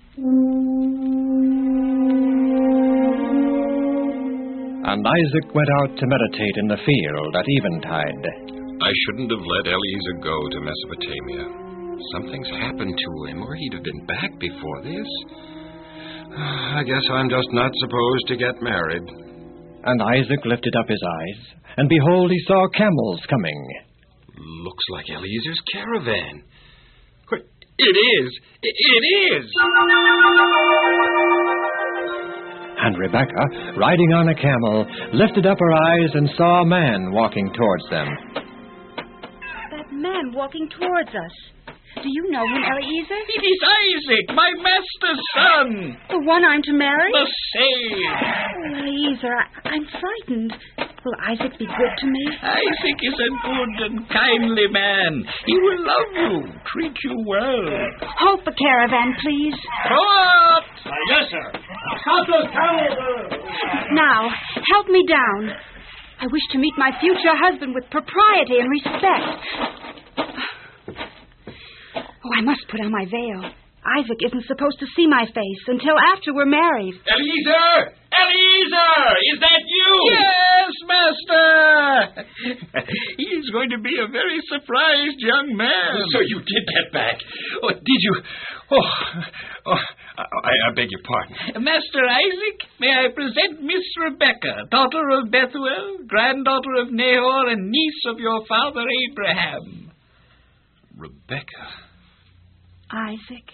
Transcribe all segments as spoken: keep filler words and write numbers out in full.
And Isaac went out to meditate in the field at eventide. I shouldn't have let Eliezer go to Mesopotamia. Something's happened to him, or he'd have been back before this. I guess I'm just not supposed to get married. And Isaac lifted up his eyes, and behold, he saw camels coming. Looks like Eliezer's caravan. It is! It is! And Rebekah, riding on a camel, lifted up her eyes and saw a man walking towards them. That man walking towards us. Do you know him, Eliezer? It is Isaac, my master's son. The one I'm to marry? The same. Oh, Eliezer, I, I'm frightened. Will Isaac be good to me? Isaac is a good and kindly man. He will love you, treat you well. Halt the caravan, please. Go up! Uh, yes, sir. Stop those camels. Now, help me down. I wish to meet my future husband with propriety and respect. Oh, I must put on my veil. Isaac isn't supposed to see my face until after we're married. Eliezer! Eliezer! Is that you? Yes, master! He is going to be a very surprised young man. So you did get back. Oh, did you? Oh, oh I, I beg your pardon. Master Isaac, may I present Miss Rebekah, daughter of Bethuel, granddaughter of Nahor, and niece of your father Abraham. Rebekah? Isaac.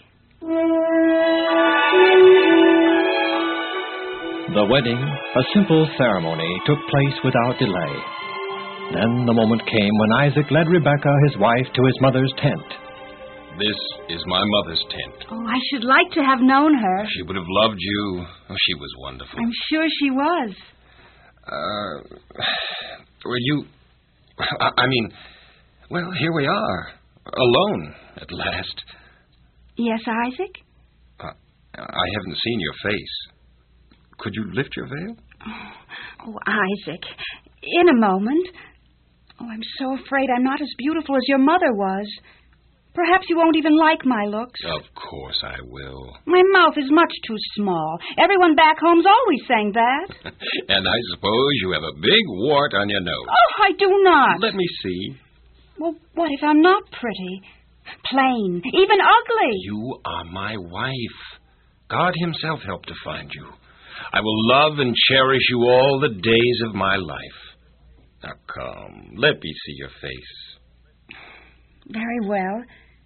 The wedding, a simple ceremony, took place without delay. Then the moment came when Isaac led Rebekah, his wife, to his mother's tent. This is my mother's tent. Oh, I should like to have known her. She would have loved you. Oh, she was wonderful. I'm sure she was. Uh, well, you... I, I mean, well, here we are, alone at last. Yes, Isaac? Uh, I haven't seen your face. Could you lift your veil? Oh, Isaac, in a moment. Oh, I'm so afraid I'm not as beautiful as your mother was. Perhaps you won't even like my looks. Of course I will. My mouth is much too small. Everyone back home's always saying that. And I suppose you have a big wart on your nose. Oh, I do not. Let me see. Well, what if I'm not pretty? Plain, even ugly. You are my wife. God himself helped to find you. I will love and cherish you all the days of my life. Now come, let me see your face. Very well.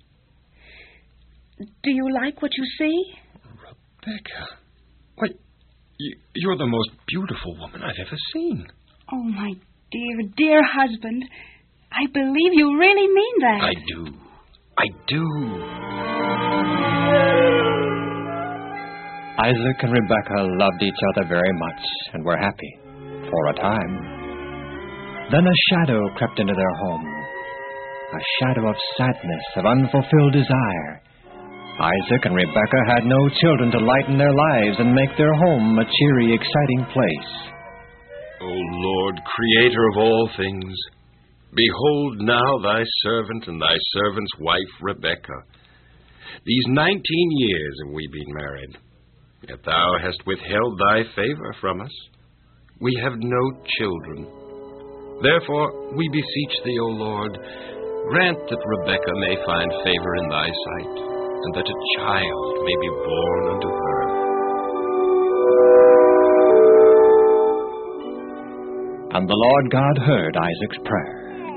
Do you like what you see? Rebekah, why, you, you're the most beautiful woman I've ever seen. Oh, my dear, dear husband. I believe you really mean that. I do. I do. Isaac and Rebekah loved each other very much and were happy for a time. Then a shadow crept into their home, a shadow of sadness, of unfulfilled desire. Isaac and Rebekah had no children to lighten their lives and make their home a cheery, exciting place. O Lord, creator of all things, behold now thy servant and thy servant's wife Rebekah. These nineteen years have we been married, yet thou hast withheld thy favor from us. We have no children. Therefore we beseech thee, O Lord, grant that Rebekah may find favor in thy sight, and that a child may be born unto her. And the Lord God heard Isaac's prayer.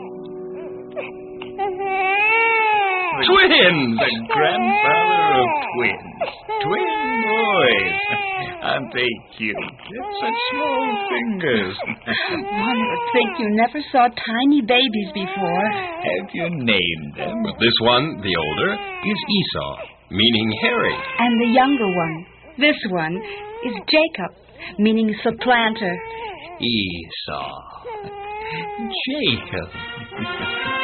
Twins! The grandfather of twins. Twin boys. Aren't they cute? They're such small fingers. One would think you never saw tiny babies before. Have you named them? But this one, the older, is Esau, meaning hairy. And the younger one, this one, is Jacob, meaning supplanter. Esau. Jacob.